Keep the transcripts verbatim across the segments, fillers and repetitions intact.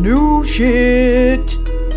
new shit.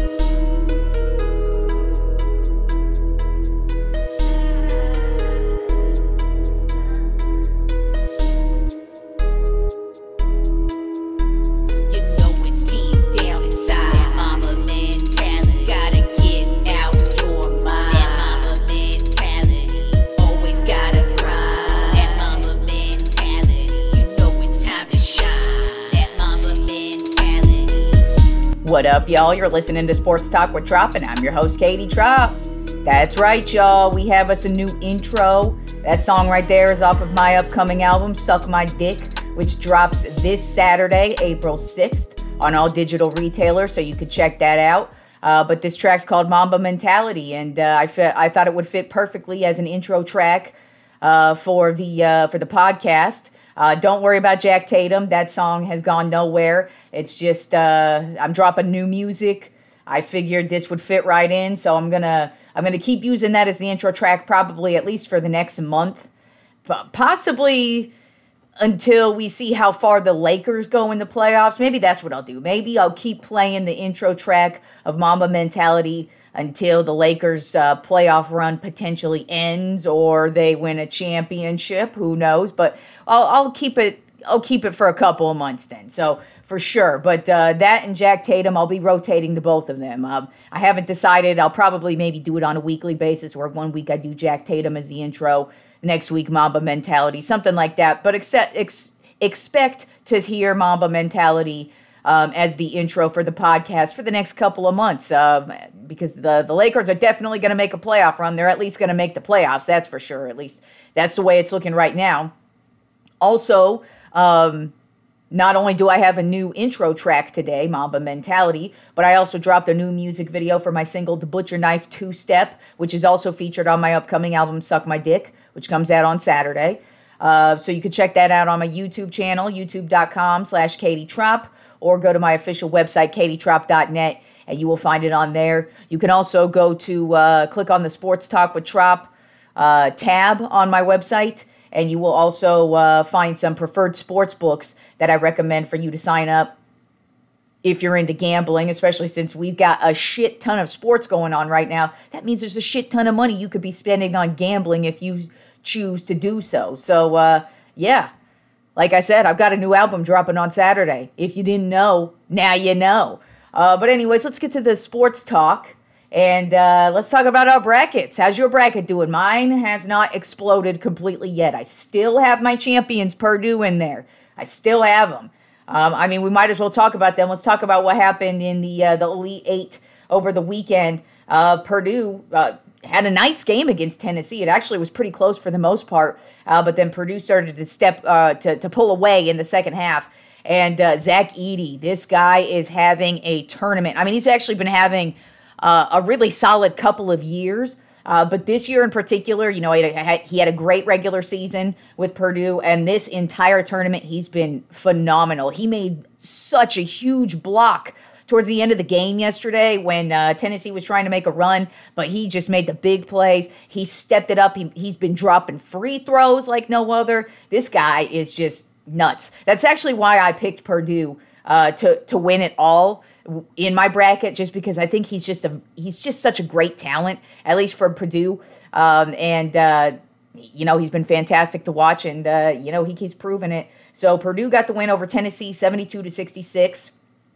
What up, y'all? You're listening to Sports Talk with Trop, and I'm your host, Katie Trop. That's right, y'all. We have us a new intro. That song right there is off of my upcoming album, Suck My Dick, which drops this Saturday, April sixth, on all digital retailers, so you can check that out. Uh, but this track's called Mamba Mentality, and uh, I, fe- I thought it would fit perfectly as an intro track uh, for the uh, for the podcast. Uh, don't worry about Jack Tatum. That song has gone nowhere. It's just, uh, I'm dropping new music. I figured this would fit right in, so I'm gonna, I'm gonna keep using that as the intro track probably at least for the next month, possibly until we see how far the Lakers go in the playoffs. Maybe that's what I'll do. Maybe I'll keep playing the intro track of Mamba Mentality until the Lakers' uh, playoff run potentially ends or they win a championship. Who knows? But I'll, I'll keep it. I'll keep it for a couple of months then. So for sure. But uh, that and Jack Tatum, I'll be rotating the both of them. Um, I haven't decided. I'll probably maybe do it on a weekly basis, where one week I do Jack Tatum as the intro, next week Mamba Mentality, something like that. But except, ex- expect to hear Mamba Mentality Um, as the intro for the podcast for the next couple of months, uh, because the, the Lakers are definitely going to make a playoff run. They're at least going to make the playoffs, that's for sure. At least that's the way it's looking right now. Also, um, not only do I have a new intro track today, Mamba Mentality, but I also dropped a new music video for my single, The Butcher Knife Two-Step, which is also featured on my upcoming album, Suck My Dick, which comes out on Saturday. Uh, so you can check that out on my YouTube channel, youtube.com slash Katie Trop, or go to my official website, katie trop dot net, and you will find it on there. You can also go to, uh, click on the Sports Talk with Trop uh, tab on my website, and you will also uh, find some preferred sports books that I recommend for you to sign up if you're into gambling, especially since we've got a shit ton of sports going on right now. That means there's a shit ton of money you could be spending on gambling if you choose to do so. So, uh, yeah. Like I said, I've got a new album dropping on Saturday. If you didn't know, now you know. Uh, but anyways, let's get to the sports talk. And uh, let's talk about our brackets. How's your bracket doing? Mine has not exploded completely yet. I still have my champions, Purdue, in there. I still have them. Um, I mean, we might as well talk about them. Let's talk about what happened in the uh, the Elite Eight over the weekend. Uh, Purdue Uh, had a nice game against Tennessee. It actually was pretty close for the most part, uh, but then Purdue started to step uh, to to pull away in the second half. And uh, Zach Edey, this guy is having a tournament. I mean, he's actually been having uh, a really solid couple of years, uh, but this year in particular, you know, he had, he had a great regular season with Purdue, and this entire tournament, he's been phenomenal. He made such a huge block towards the end of the game yesterday when uh, Tennessee was trying to make a run, but he just made the big plays. He stepped it up. He, he's been dropping free throws like no other. This guy is just nuts. That's actually why I picked Purdue uh, to to win it all in my bracket, just because I think he's just a he's just such a great talent, at least for Purdue. Um, and uh, you know, he's been fantastic to watch, and uh, you know, he keeps proving it. So Purdue got the win over Tennessee, seventy-two to sixty-six.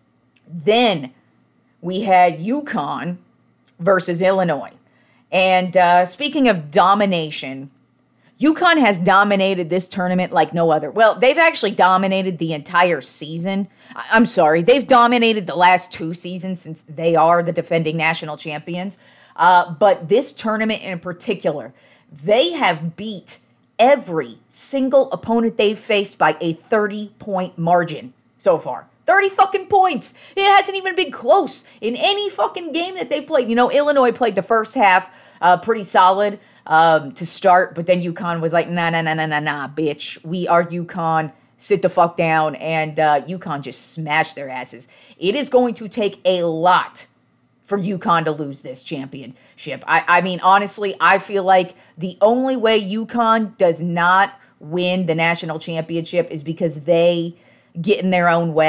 Then we had UConn versus Illinois. And uh, speaking of domination, UConn has dominated this tournament like no other. Well, they've actually dominated the entire season. I- I'm sorry, they've dominated the last two seasons since they are the defending national champions. Uh, but this tournament in particular, they have beat every single opponent they've faced by a thirty-point margin so far. thirty fucking points. It hasn't even been close in any fucking game that they've played. You know, Illinois played the first half uh, pretty solid um, to start, but then UConn was like, nah, nah, nah, nah, nah, nah, bitch. We are UConn. Sit the fuck down. And uh, UConn just smashed their asses. It is going to take a lot for UConn to lose this championship. I, I mean, honestly, I feel like the only way UConn does not win the national championship is because they get in their own way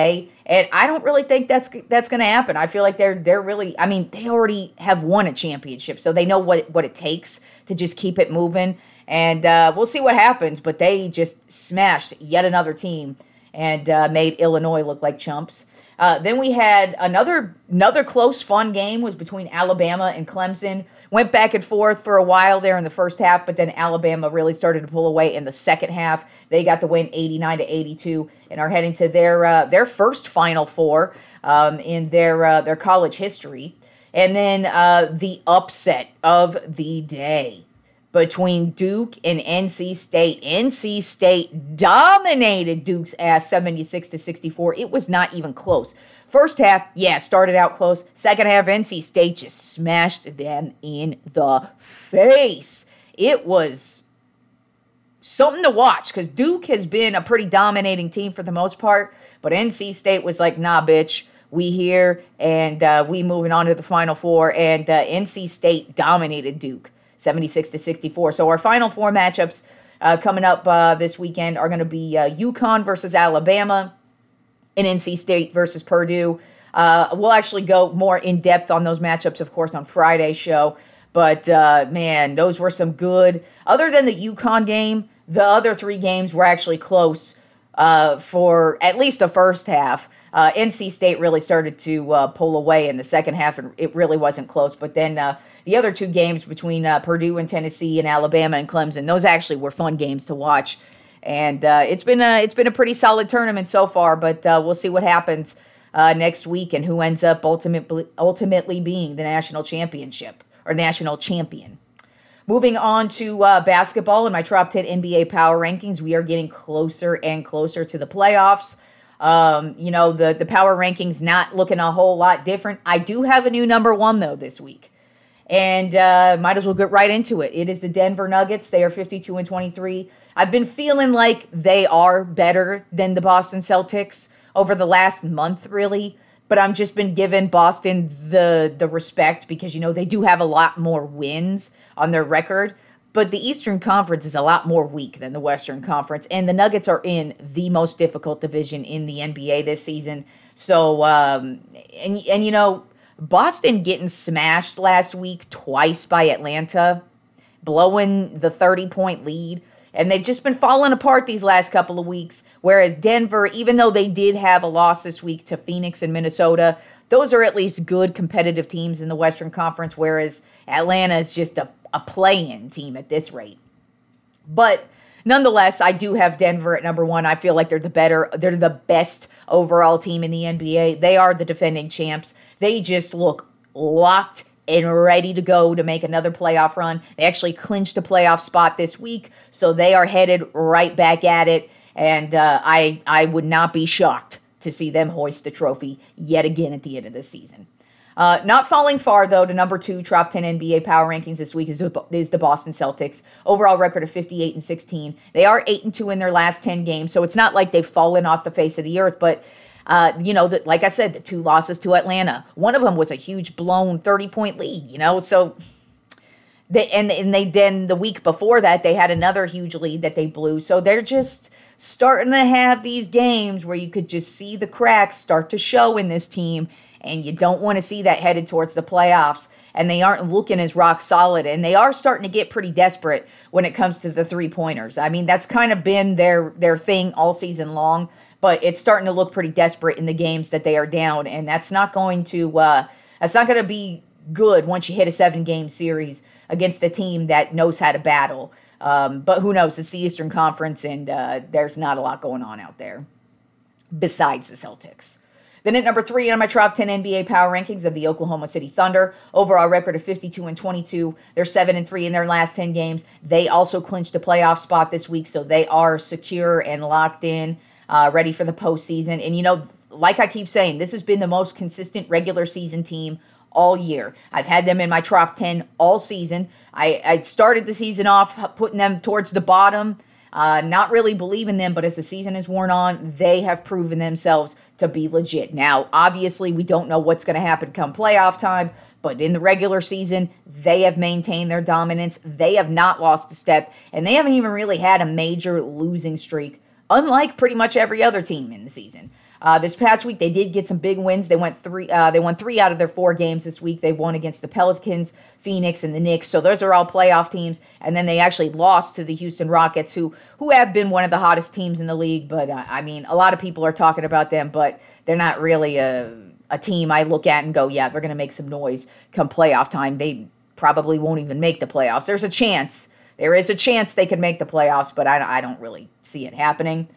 And I don't really think that's that's going to happen. I feel like they're they're really, I mean, they already have won a championship, so they know what, what it takes to just keep it moving. And uh, we'll see what happens, but they just smashed yet another team and uh, made Illinois look like chumps. Uh, then we had another another close, fun game was between Alabama and Clemson. Went back and forth for a while there in the first half, but then Alabama really started to pull away in the second half. They got the win eighty-nine to eighty-two and are heading to their uh, their first Final Four um, in their uh, their college history. And then uh, the upset of the day between Duke and N C State. N C State dominated Duke's ass seventy-six to sixty-four. It was not even close. First half, yeah, started out close. Second half, N C State just smashed them in the face. It was something to watch because Duke has been a pretty dominating team for the most part, but N C State was like, nah, bitch. We here, and uh, we moving on to the Final Four, and uh, N C State dominated Duke seventy-six to sixty-four. So our Final Four matchups uh, coming up uh, this weekend are going to be uh, UConn versus Alabama and N C State versus Purdue. Uh, we'll actually go more in depth on those matchups, of course, on Friday's show. But, uh, man, those were some good. Other than the UConn game, the other three games were actually close uh, for at least the first half. Uh, N C State really started to uh, pull away in the second half, and it really wasn't close. But then uh, the other two games between uh, Purdue and Tennessee and Alabama and Clemson, those actually were fun games to watch. And uh, it's been a, it's been a pretty solid tournament so far, but uh, we'll see what happens uh, next week and who ends up ultimately ultimately being the national championship or national champion. Moving on to uh, basketball in my top ten N B A power rankings, we are getting closer and closer to the playoffs. Um, you know, the, the power rankings not looking a whole lot different. I do have a new number one, though, this week. And uh, might as well get right into it. It is the Denver Nuggets. They are fifty-two and twenty-three. I've been feeling like they are better than the Boston Celtics over the last month, really. But I've just been giving Boston the, the respect because, you know, they do have a lot more wins on their record. But the Eastern Conference is a lot more weak than the Western Conference. And the Nuggets are in the most difficult division in the N B A this season. So, um, and, and you know, Boston getting smashed last week twice by Atlanta, blowing the thirty-point lead. And they've just been falling apart these last couple of weeks. Whereas Denver, even though they did have a loss this week to Phoenix and Minnesota, those are at least good competitive teams in the Western Conference, whereas Atlanta is just a, a play-in team at this rate. But nonetheless, I do have Denver at number one. I feel like they're the better, they're the best overall team in the N B A. They are the defending champs. They just look locked and ready to go to make another playoff run. They actually clinched a playoff spot this week, so they are headed right back at it. And uh, I I would not be shocked to see them hoist the trophy yet again at the end of the season. Uh, not falling far, though, to number two, top ten N B A power rankings this week is, is the Boston Celtics. Overall record of fifty-eight and sixteen. They are eight and two in their last ten games, so it's not like they've fallen off the face of the earth, but Uh, you know, that like I said, the two losses to Atlanta. One of them was a huge blown thirty-point lead, you know, so they, and, and they then the week before that, they had another huge lead that they blew. So they're just starting to have these games where you could just see the cracks start to show in this team, and you don't want to see that headed towards the playoffs. And they aren't looking as rock solid, and they are starting to get pretty desperate when it comes to the three-pointers. I mean, that's kind of been their their thing all season long. But it's starting to look pretty desperate in the games that they are down, and that's not going to uh, that's not going to be good once you hit a seven-game series against a team that knows how to battle. Um, but who knows? It's the Eastern Conference, and uh, there's not a lot going on out there besides the Celtics. Then at number three on my top ten N B A power rankings of the Oklahoma City Thunder, overall record of fifty-two and twenty-two. They're seven and three in their last ten games. They also clinched a playoff spot this week, so they are secure and locked in. Uh, ready for the postseason. And, you know, like I keep saying, this has been the most consistent regular season team all year. I've had them in my top ten all season. I, I started the season off putting them towards the bottom, uh, not really believing them, but as the season has worn on, they have proven themselves to be legit. Now, obviously, we don't know what's going to happen come playoff time, but in the regular season, they have maintained their dominance. They have not lost a step, and they haven't even really had a major losing streak, unlike pretty much every other team in the season. Uh, this past week, they did get some big wins. They went three. Uh, they won three out of their four games this week. They won against the Pelicans, Phoenix, and the Knicks. So those are all playoff teams. And then they actually lost to the Houston Rockets, who who have been one of the hottest teams in the league. But uh, I mean, a lot of people are talking about them, but they're not really a a team I look at and go, yeah, they're going to make some noise come playoff time. They probably won't even make the playoffs. There's a chance. There is a chance they could make the playoffs, but I, I don't really see it happening.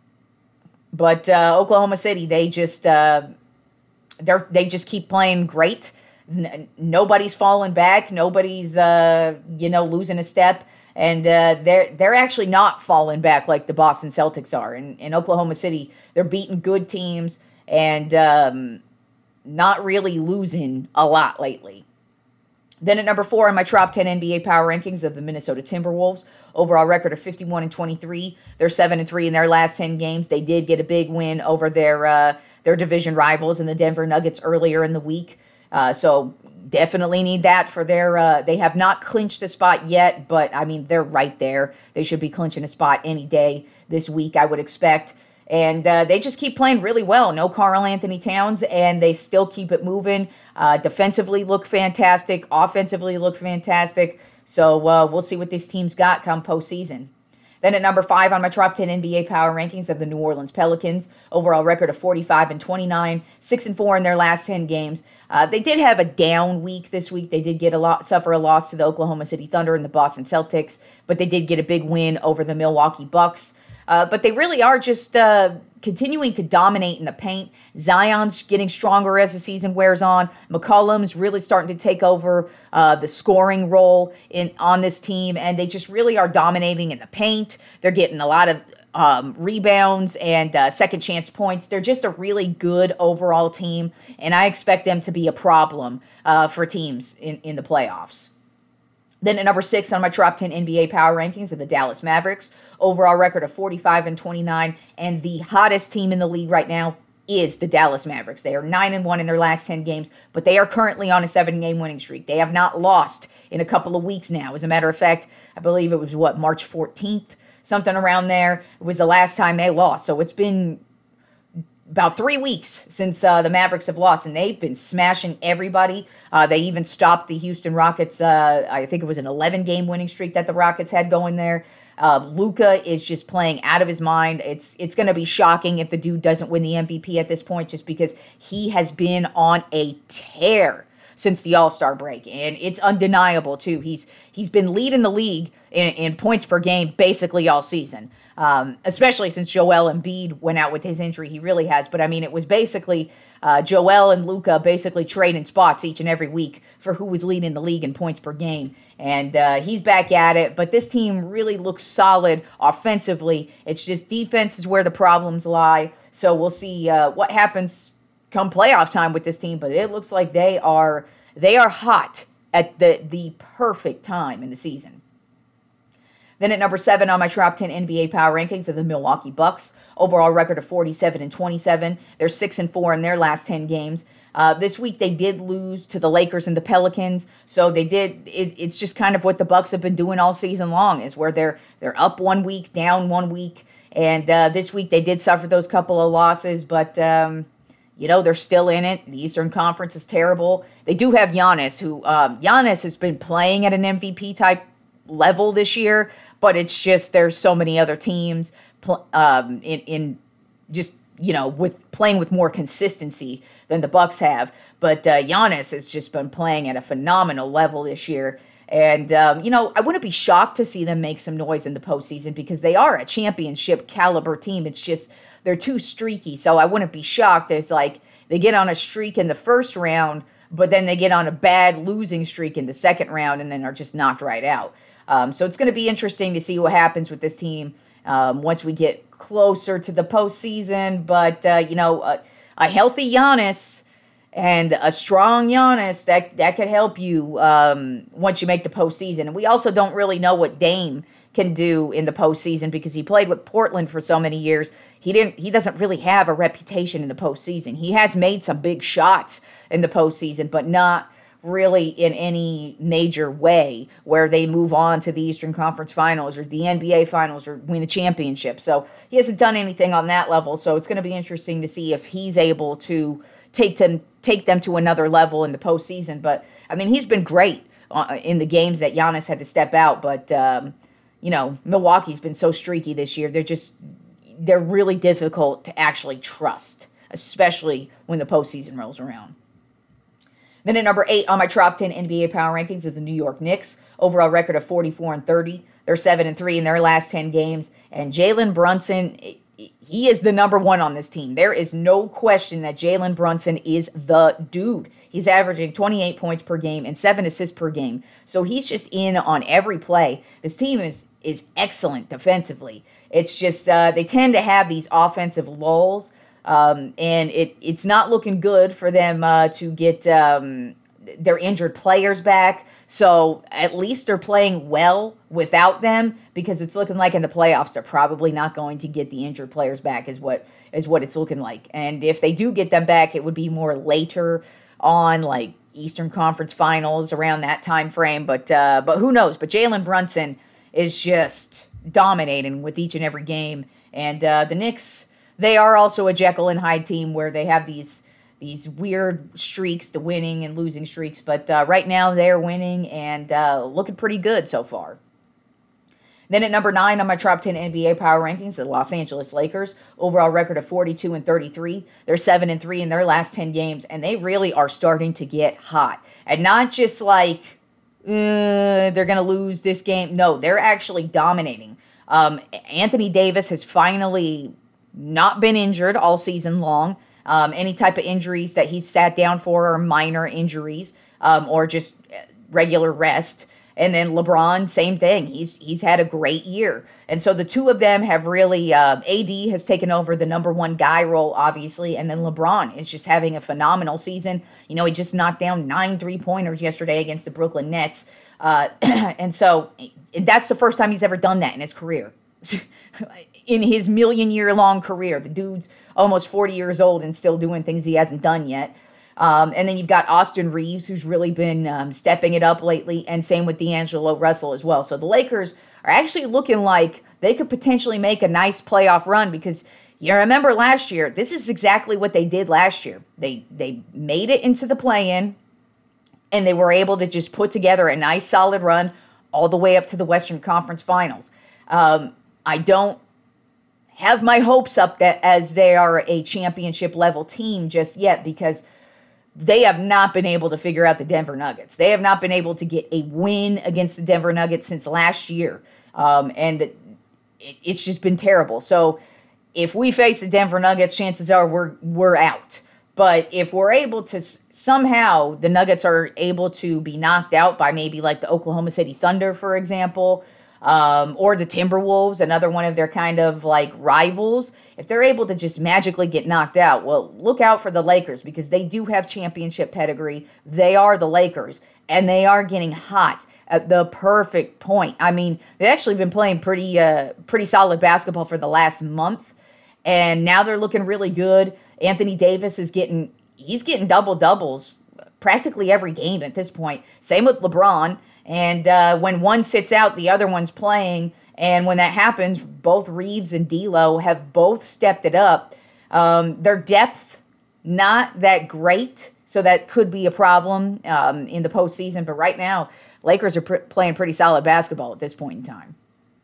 But uh, Oklahoma City, they just uh, they they just keep playing great. N- nobody's falling back. Nobody's uh, you know losing a step, and uh, they're they're actually not falling back like the Boston Celtics are. In, in Oklahoma City, they're beating good teams and um, not really losing a lot lately. Then at number four on my top ten N B A power rankings of the Minnesota Timberwolves. Overall record of fifty-one and twenty-three. They're seven and three in their last ten games. They did get a big win over their uh, their division rivals in the Denver Nuggets earlier in the week. Uh, so definitely need that for their, uh, they have not clinched a spot yet, but I mean, they're right there. They should be clinching a spot any day this week, I would expect. And uh, they just keep playing really well. No Karl Anthony Towns, and they still keep it moving. Uh, defensively look fantastic. Offensively look fantastic. So uh, we'll see what this team's got come postseason. Then at number five on my top ten N B A power rankings of the New Orleans Pelicans. Overall record of forty-five and twenty-nine, six and four in their last ten games. Uh, they did have a down week this week. They did get a lot, suffer a loss to the Oklahoma City Thunder and the Boston Celtics, but they did get a big win over the Milwaukee Bucks. Uh, but they really are just uh, continuing to dominate in the paint. Zion's getting stronger as the season wears on. McCollum's really starting to take over uh, the scoring role in on this team, and they just really are dominating in the paint. They're getting a lot of um, rebounds and uh, second chance points. They're just a really good overall team, and I expect them to be a problem uh, for teams in, in the playoffs. Then at number six on my top ten N B A power rankings are the Dallas Mavericks. Overall record of forty-five and twenty-nine, and the hottest team in the league right now is the Dallas Mavericks. They are nine and one in their last ten games, but they are currently on a seven-game winning streak. They have not lost in a couple of weeks now. As a matter of fact, I believe it was, what, March fourteenth? Something around there. It was the last time they lost. So it's been about three weeks since uh, the Mavericks have lost, and they've been smashing everybody. Uh, they even stopped the Houston Rockets. Uh, I think it was an eleven-game winning streak that the Rockets had going there. Uh, Luka is just playing out of his mind. It's it's going to be shocking if the dude doesn't win the M V P at this point, just because he has been on a tear since the All-Star break, and it's undeniable too. He's he's been leading the league in, in points per game basically all season, um, especially since Joel Embiid went out with his injury. He really has. But I mean, it was basically uh, Joel and Luka basically trading spots each and every week for who was leading the league in points per game, and uh, he's back at it. But this team really looks solid offensively. It's just defense is where the problems lie. So we'll see uh, what happens come playoff time with this team, but it looks like they are they are hot at the the perfect time in the season. Then at number seven on my top ten N B A power rankings are the Milwaukee Bucks. Overall record of forty-seven and twenty-seven. They're six and four in their last ten games. Uh, this week they did lose to the Lakers and the Pelicans, so they did. It, it's just kind of what the Bucks have been doing all season long, is where they're they're up one week, down one week, and uh, this week they did suffer those couple of losses, but. Um, You know, they're still in it. The Eastern Conference is terrible. They do have Giannis, who um, Giannis has been playing at an M V P type level this year, but it's just there's so many other teams pl- um, in, in just, you know, with playing with more consistency than the Bucks have. But uh, Giannis has just been playing at a phenomenal level this year. And, um, you know, I wouldn't be shocked to see them make some noise in the postseason because they are a championship caliber team. It's just they're too streaky. So I wouldn't be shocked. It's like they get on a streak in the first round, but then they get on a bad losing streak in the second round and then are just knocked right out. Um, so it's going to be interesting to see what happens with this team um, once we get closer to the postseason. But, uh, you know, a, a healthy Giannis and a strong Giannis, that, that could help you um, once you make the postseason. And we also don't really know what Dame can do in the postseason because he played with Portland for so many years. He didn't. He doesn't really have a reputation in the postseason. He has made some big shots in the postseason, but not really in any major way where they move on to the Eastern Conference Finals or the N B A Finals or win a championship. So he hasn't done anything on that level. So it's going to be interesting to see if he's able to take them take them to another level in the postseason. But I mean, he's been great uh, in the games that Giannis had to step out. But um, you know, Milwaukee's been so streaky this year. They're just they're really difficult to actually trust, especially when the postseason rolls around. Then at number eight on my top ten N B A power rankings is the New York Knicks. Overall record of forty-four and thirty. They're seven and three in their last ten games. And Jalen Brunson, he is the number one on this team. There is no question that Jalen Brunson is the dude. He's averaging twenty-eight points per game and seven assists per game. So he's just in on every play. This team is is excellent defensively. It's just uh, they tend to have these offensive lulls. Um, and it it's not looking good for them uh, to get um, their injured players back. So at least they're playing well without them, because it's looking like in the playoffs they're probably not going to get the injured players back is what is what it's looking like. And if they do get them back, it would be more later on, like Eastern Conference Finals around that time frame. But uh, but who knows? But Jalen Brunson is just dominating with each and every game. And uh, the Knicks, they are also a Jekyll and Hyde team where they have these these weird streaks, the winning and losing streaks. But uh, right now they're winning and uh, looking pretty good so far. Then at number nine on my top ten N B A power rankings, the Los Angeles Lakers. Overall record of forty-two and thirty-three. They're seven and three in their last ten games, and they really are starting to get hot. And not just like uh, they're going to lose this game. No, they're actually dominating. Um, Anthony Davis has finally not been injured all season long. Um, any type of injuries that he's sat down for are minor injuries um, or just regular rest. And then LeBron, same thing. He's he's had a great year. And so the two of them have really, uh, A D has taken over the number one guy role, obviously. And then LeBron is just having a phenomenal season. You know, he just knocked down nine three-pointers yesterday against the Brooklyn Nets. Uh, and so that's the first time he's ever done that in his career. In his million-year-long career. The dude's almost forty years old and still doing things he hasn't done yet. Um, and then you've got Austin Reeves, who's really been um, stepping it up lately, and same with D'Angelo Russell as well. So the Lakers are actually looking like they could potentially make a nice playoff run, because you remember last year, this is exactly what they did last year. They they made it into the play-in, and they were able to just put together a nice solid run all the way up to the Western Conference Finals. Um, I don't have my hopes up that as they are a championship level team just yet, because they have not been able to figure out the Denver Nuggets. They have not been able to get a win against the Denver Nuggets since last year. Um, and it, it's just been terrible. So if we face the Denver Nuggets, chances are we're we're out. But if we're able to somehow, the Nuggets are able to be knocked out by maybe like the Oklahoma City Thunder, for example, Um, or the Timberwolves, another one of their kind of like rivals, if they're able to just magically get knocked out, well, look out for the Lakers, because they do have championship pedigree. They are the Lakers, and they are getting hot at the perfect point. I mean, they've actually been playing pretty, uh, pretty solid basketball for the last month, and now they're looking really good. Anthony Davis is getting, he's getting double doubles practically every game at this point. Same with LeBron. And uh, when one sits out, the other one's playing. And when that happens, both Reeves and D'Lo have both stepped it up. Um, their depth, not that great, so that could be a problem um, in the postseason. But right now, Lakers are pr- playing pretty solid basketball at this point in time.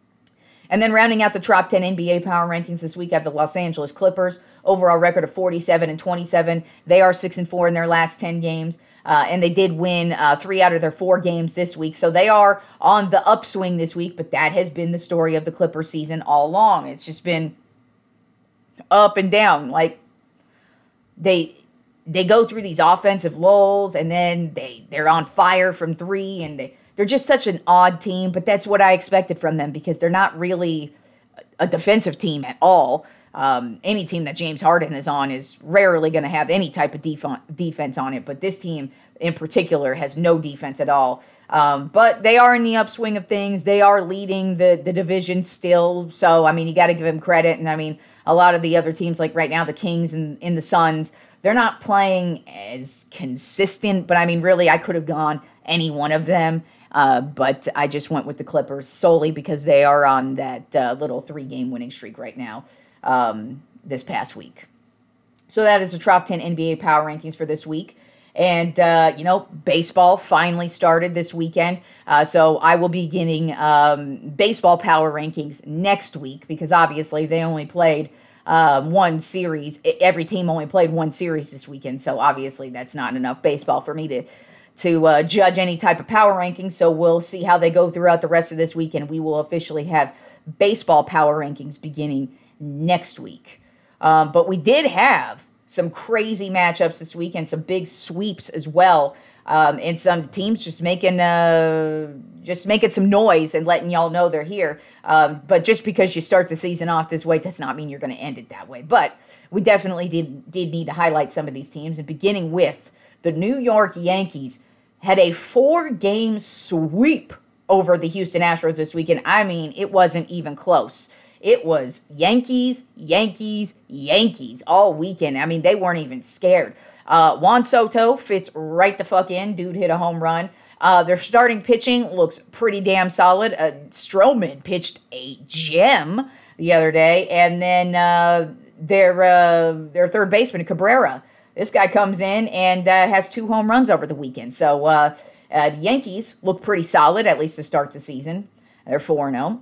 And then rounding out the top ten N B A power rankings this week, I have the Los Angeles Clippers. Overall record of forty-seven and twenty-seven. They are six and four in their last ten games. Uh, and they did win uh, three out of their four games this week. So they are on the upswing this week, but that has been the story of the Clippers season all along. It's just been up and down. Like they they go through these offensive lulls, and then they, they're on fire from three, and they, they're just such an odd team, but that's what I expected from them, because they're not really a defensive team at all. Um, any team that James Harden is on is rarely going to have any type of def- defense on it, but this team in particular has no defense at all. Um, but they are in the upswing of things. They are leading the, the division still, so, I mean, you got to give them credit. And, I mean, a lot of the other teams, like right now, the Kings and, and the Suns, they're not playing as consistent, but I mean, really, I could have gone any one of them. Uh, but I just went with the Clippers solely because they are on that uh, little three-game winning streak right now um, this past week. So that is the top ten N B A power rankings for this week. And, uh, you know, baseball finally started this weekend. Uh, so I will be getting um, baseball power rankings next week because obviously they only played um, one series. Every team only played one series this weekend. So obviously that's not enough baseball for me to to uh, judge any type of power rankings. So we'll see how they go throughout the rest of this week, and we will officially have baseball power rankings beginning next week. Um, but we did have some crazy matchups this week and some big sweeps as well, um, and some teams just making uh, just making some noise and letting y'all know they're here. Um, but just because you start the season off this way does not mean you're going to end it that way. But we definitely did did need to highlight some of these teams, and beginning with the New York Yankees had a four-game sweep over the Houston Astros this weekend. I mean, it wasn't even close. It was Yankees, Yankees, Yankees all weekend. I mean, they weren't even scared. Uh, Juan Soto fits right the fuck in. Dude hit a home run. Uh, their starting pitching looks pretty damn solid. Uh, Stroman pitched a gem the other day. And then uh, their, uh, their third baseman, Cabrera, this guy comes in and uh, has two home runs over the weekend. So uh, uh, the Yankees look pretty solid, at least to start the season. They're four and oh.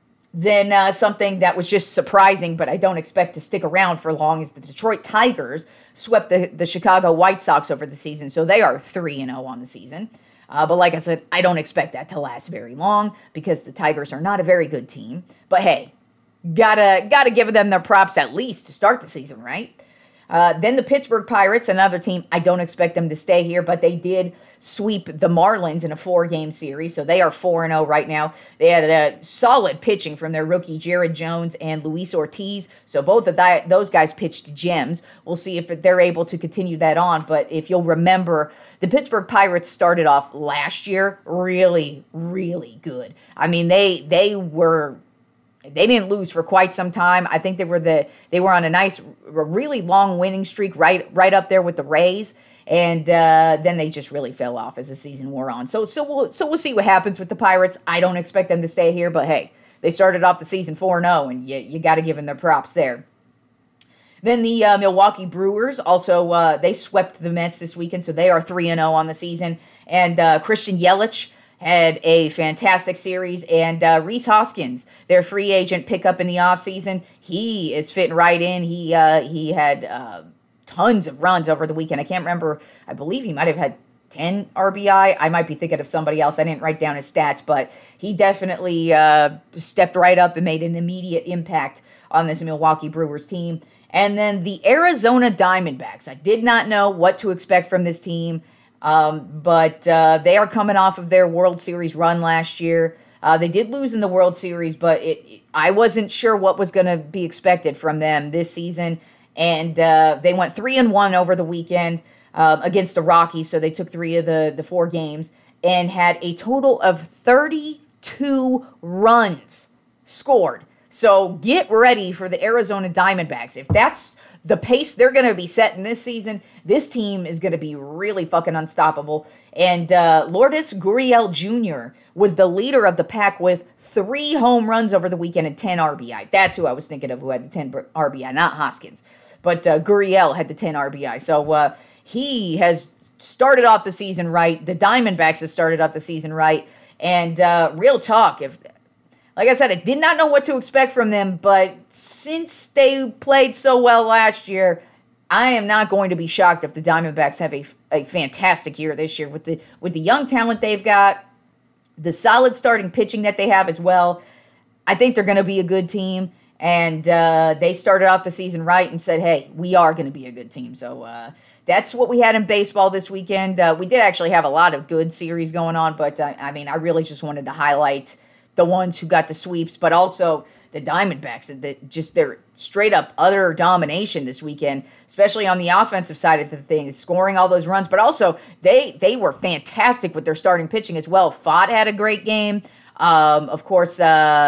Then uh, something that was just surprising, but I don't expect to stick around for long, is the Detroit Tigers swept the, the Chicago White Sox over the season. So they are three and oh on the season. Uh, but like I said, I don't expect that to last very long because the Tigers are not a very good team. But hey, gotta, gotta give them their props at least to start the season, right? Uh, then the Pittsburgh Pirates, another team, I don't expect them to stay here, but they did sweep the Marlins in a four-game series, so they are four and oh right now. They had a solid pitching from their rookie Jared Jones and Luis Ortiz, so both of that, those guys pitched gems. We'll see if they're able to continue that on, but if you'll remember, the Pittsburgh Pirates started off last year really, really good. I mean, they they were... They didn't lose for quite some time. I think they were the they were on a nice, a really long winning streak, right right up there with the Rays, and uh, then they just really fell off as the season wore on. So so we'll so we'll see what happens with the Pirates. I don't expect them to stay here, but hey, they started off the season four and oh, and you you got to give them their props there. Then the uh, Milwaukee Brewers also uh, they swept the Mets this weekend, so they are three and oh on the season. And uh, Christian Yelich had a fantastic series, and uh, Rhys Hoskins, their free agent pickup in the offseason, he is fitting right in. He uh, he had uh, tons of runs over the weekend. I can't remember. I believe he might have had ten R B I. I might be thinking of somebody else. I didn't write down his stats, but he definitely uh, stepped right up and made an immediate impact on this Milwaukee Brewers team. And then the Arizona Diamondbacks. I did not know what to expect from this team. Um, but uh, they are coming off of their World Series run last year. Uh, they did lose in the World Series, but it, it, I wasn't sure what was going to be expected from them this season. And uh, they went three and one over the weekend uh, against the Rockies. So they took three of the, the four games and had a total of thirty-two runs scored. So get ready for the Arizona Diamondbacks. If that's the pace they're going to be setting this season, this team is going to be really fucking unstoppable. And uh, Lourdes Gurriel Junior was the leader of the pack with three home runs over the weekend and ten R B I. That's who I was thinking of who had the ten R B I, not Hoskins. But uh, Gurriel had the ten R B I. So uh, he has started off the season right. The Diamondbacks have started off the season right. And uh, real talk, if... Like I said, I did not know what to expect from them, but since they played so well last year, I am not going to be shocked if the Diamondbacks have a, a fantastic year this year with the with the young talent they've got, the solid starting pitching that they have as well. I think they're going to be a good team, and uh, they started off the season right and said, hey, we are going to be a good team. So uh, that's what we had in baseball this weekend. Uh, we did actually have a lot of good series going on, but uh, I mean, I really just wanted to highlight the ones who got the sweeps, but also the Diamondbacks, the, just their straight up utter domination this weekend, especially on the offensive side of the thing, scoring all those runs, but also they they were fantastic with their starting pitching as well. Fott had a great game. Um, of course, uh,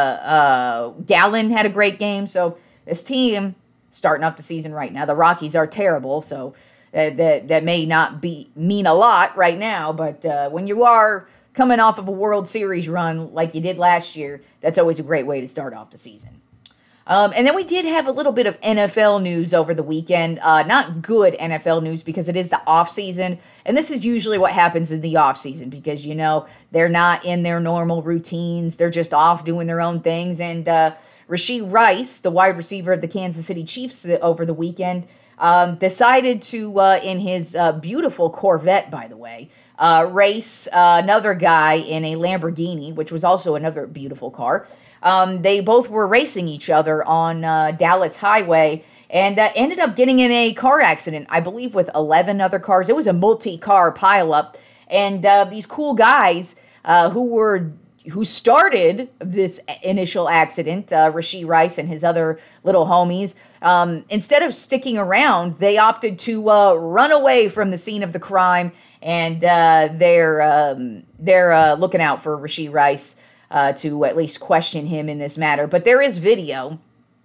uh, Gallen had a great game. So this team starting off the season right now. The Rockies are terrible, so that that, that may not be mean a lot right now, but uh, when you are coming off of a World Series run like you did last year, that's always a great way to start off the season. Um, and then we did have a little bit of N F L news over the weekend. Uh, not good N F L news because it is the off season. And this is usually what happens in the off season because, you know, they're not in their normal routines. They're just off doing their own things. And uh, Rashee Rice, the wide receiver of the Kansas City Chiefs over the weekend, um, decided to, uh, in his uh, beautiful Corvette, by the way, uh, race uh, another guy in a Lamborghini, which was also another beautiful car. Um, they both were racing each other on uh, Dallas Highway and uh, ended up getting in a car accident, I believe, with eleven other cars. It was a multi-car pileup. And uh, these cool guys uh, who were who started this initial accident, uh, Rashee Rice and his other little homies, um, instead of sticking around, they opted to uh, run away from the scene of the crime. And uh, they're, um, they're uh, looking out for Rashee Rice Uh, to at least question him in this matter. But there is video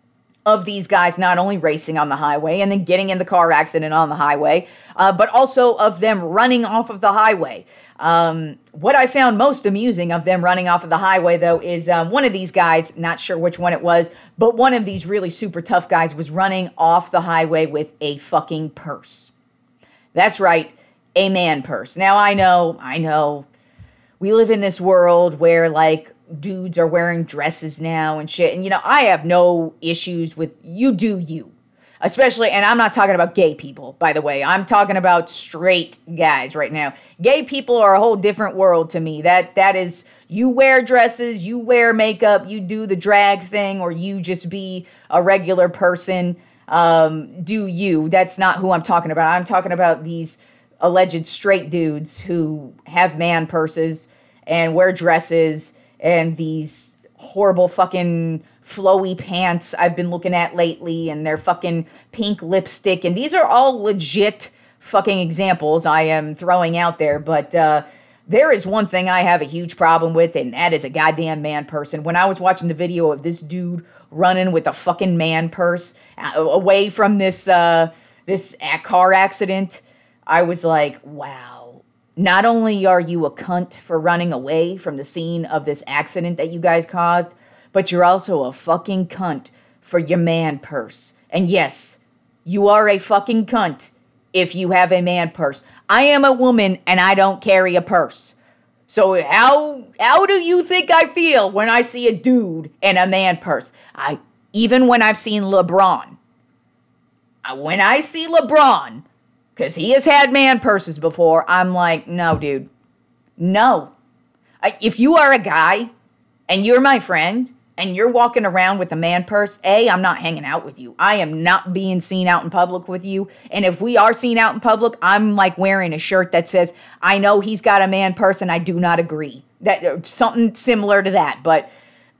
of these guys not only racing on the highway and then getting in the car accident on the highway, uh, but also of them running off of the highway. Um, what I found most amusing of them running off of the highway, though, is um, one of these guys, not sure which one it was, but one of these really super tough guys was running off the highway with a fucking purse. That's right, a man purse. Now, I know, I know, we live in this world where, like, dudes are wearing dresses now and shit. And, you know, I have no issues with you do you. Especially, and I'm not talking about gay people, by the way. I'm talking about straight guys right now. Gay people are a whole different world to me. That That is, you wear dresses, you wear makeup, you do the drag thing, or you just be a regular person. Um, do you. That's not who I'm talking about. I'm talking about these alleged straight dudes who have man purses and wear dresses and these horrible fucking flowy pants I've been looking at lately and their fucking pink lipstick. And these are all legit fucking examples I am throwing out there. But uh, there is one thing I have a huge problem with, and that is a goddamn man purse. And when I was watching the video of this dude running with a fucking man purse away from this, uh, this car accident, I was like, wow. Not only are you a cunt for running away from the scene of this accident that you guys caused, but you're also a fucking cunt for your man purse. And yes, you are a fucking cunt if you have a man purse. I am a woman and I don't carry a purse. So how how do you think I feel when I see a dude in a man purse? I even when I've seen LeBron. When I see LeBron, because he has had man purses before, I'm like, no, dude. No. I, if you are a guy and you're my friend and you're walking around with a man purse, A, I'm not hanging out with you. I am not being seen out in public with you. And if we are seen out in public, I'm like wearing a shirt that says, I know he's got a man purse and I do not agree. That something similar to that. But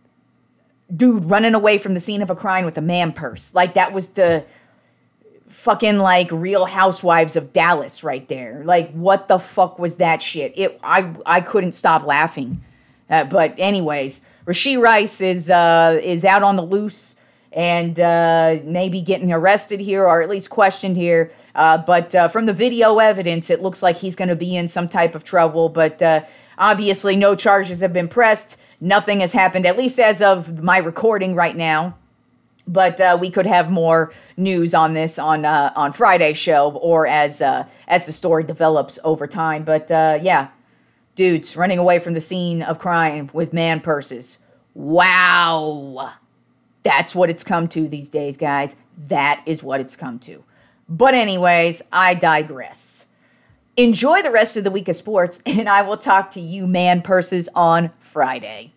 dude, running away from the scene of a crime with a man purse. Like that was the fucking like Real Housewives of Dallas right there. Like what the fuck was that shit? It I I couldn't stop laughing. Uh, but anyways, Rashee Rice is uh is out on the loose and uh, maybe getting arrested here or at least questioned here. Uh, but uh, from the video evidence, it looks like he's going to be in some type of trouble. But uh, obviously, no charges have been pressed. Nothing has happened, at least as of my recording right now. But uh, we could have more news on this on uh, on Friday's show or as uh, as the story develops over time. But uh, yeah, dudes running away from the scene of crime with man purses. Wow. That's what it's come to these days, guys. That is what it's come to. But anyways, I digress. Enjoy the rest of the week of sports, and I will talk to you man purses on Friday.